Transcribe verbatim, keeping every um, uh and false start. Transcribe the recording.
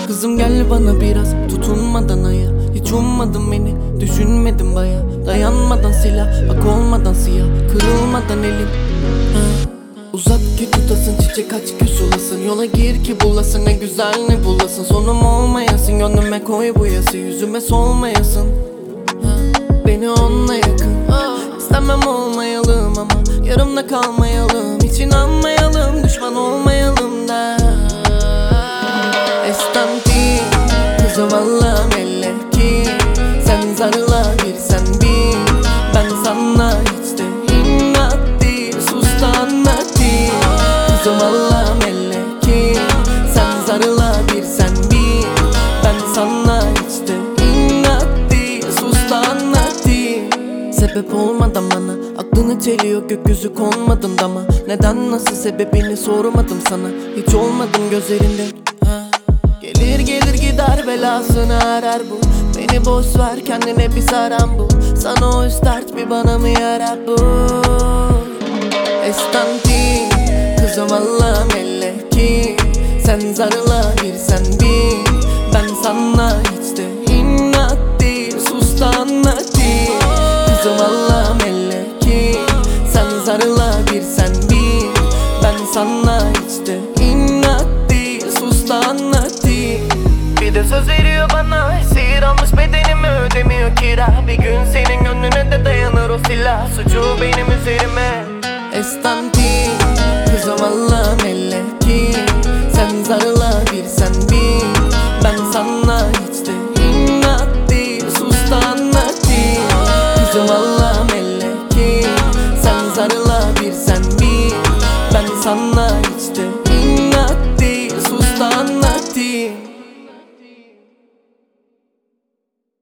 Kızım gel bana biraz tutunmadan aya. Hiç ummadın beni, düşünmedim baya. Dayanmadan silah, bak olmadan siyah. Kırılmadan elim ha. Uzat ki tutasın, çiçek aç ki sulasın. Yola gir ki bulasın, ne güzel ne bulasın. Sonum olmayasın, gönlüme koy bu yası. Yüzüme solmayasın ha. Beni onunla yakın ha. İstemem olmayalım ama yarımda kalmayalım. Hiç inanmayalım, düşman olmayalım da. Estanti kızı valla melek ki sen zarla bir sen bir. Ben sana hiç de inat değil, sus da anlatayım. Kızı valla melek ki sen zarla bir sen bir. Ben sana hiç de inat değil, sus da anlatayım. Sebep olmadan bana aklını çeliyor, gökyüzü konmadın dama. Neden nasıl sebebini sormadım sana. Hiç olmadım gözlerinde ha. Gelir gelir gider belasını arar bu. Beni boş ver kendine bir saran bu. Sana o start bir bana mı yarar bu. Estanti kızım valla melek ki sen zarla bir sen bir. Ben sana hiç de inat değil, sus da anlatayım. Kızım valla melek ki sen zarla bir sen bir. Ben sana hiç de inat değil, sus da anlatayım. Bir de söz veriyor bana, esir almış bedenimi, ödemiyor kira. Bir gün senin gönlüne de dayanır o silah. Suçu benim üzerime. Estanti kızım valla melek ki sen zarla bir sen bir. Ben sana hiç de inat değil, sus da anlatayım. Kızım valla melek ki sen zarla bir sen bir. Ben sana hiç de inat değil, sus da anlatayım.